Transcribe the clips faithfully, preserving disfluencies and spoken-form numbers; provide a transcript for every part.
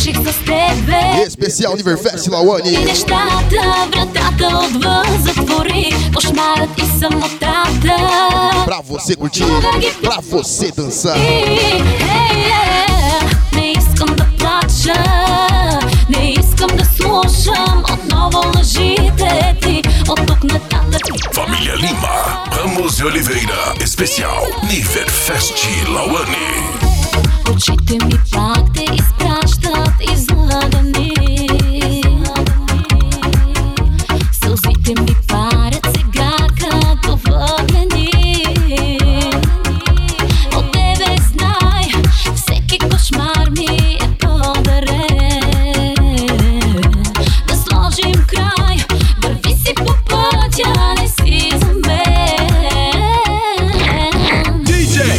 Приключих с тебе. Especial Univerfest Лауани. И нещата, вратата отвън затвори. Кошмарът и самотата. Pra você curtir, pra você dançar. Не искам да плача, не искам да слушам отново лъжите ти. От тук нататък. Família Lima, Ramos e Oliveira, especial Univerfest Lauani. Очите ми пак те изпращат излагани. Сълзите ми парят сега като въглени. От тебе знай, всеки кошмар ми е подарен. Да сложим край, върви си по пътя, не си за мен. диджей!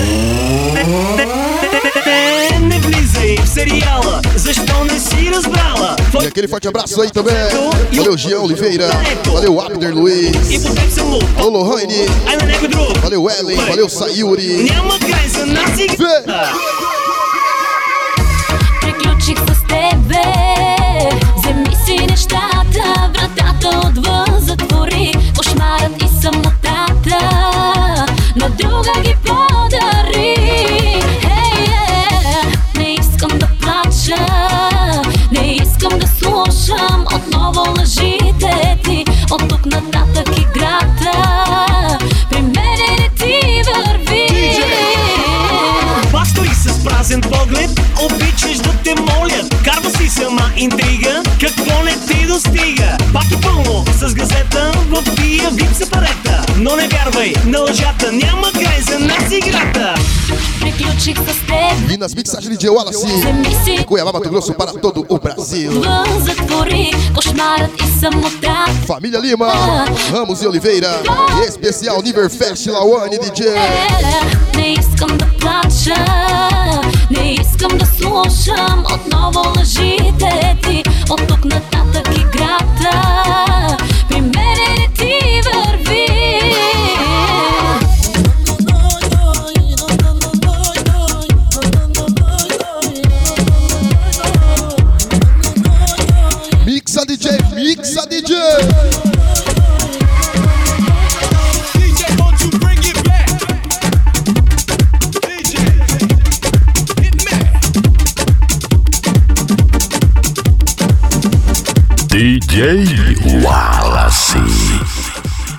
Не влизай в сериала, защо не си разбрала? E aquele forte abraço aí também. Valeu, Jean Oliveira. Valeu, Abner Luiz. Alô, Lohane. Valeu, Ellen. Valeu, Sayuri. Приключих с тебе. Вземи си нещата, вратата отвън затвори. Кошмарът и самотата на друга ги подари. Не искам да плача, не искам да слушам отново лъжите ти. От тук нататък играта при мене не ти върви. Пак стои с празен поглед, обичаш да те молят. Карва си сама интрига, какво не ти достига. Пак е пълно с газета, в тия вип сепарета. Но не вярвай на лъжата, няма край за нас играта. Приключих с теб. E nas mixagens de Wallace, de Cuiabá, Mato Grosso, para todo o Brasil. Затвори кошмарът и самотата. Família Lima, Ramos e Oliveira. E especial Univerfest Lauani ди джей. Не искам да плача, не искам да слушам отново лъжите ти. От тук нататък играта при мене не ти върви. Mixa ди джей, mixa ди джей. ди джей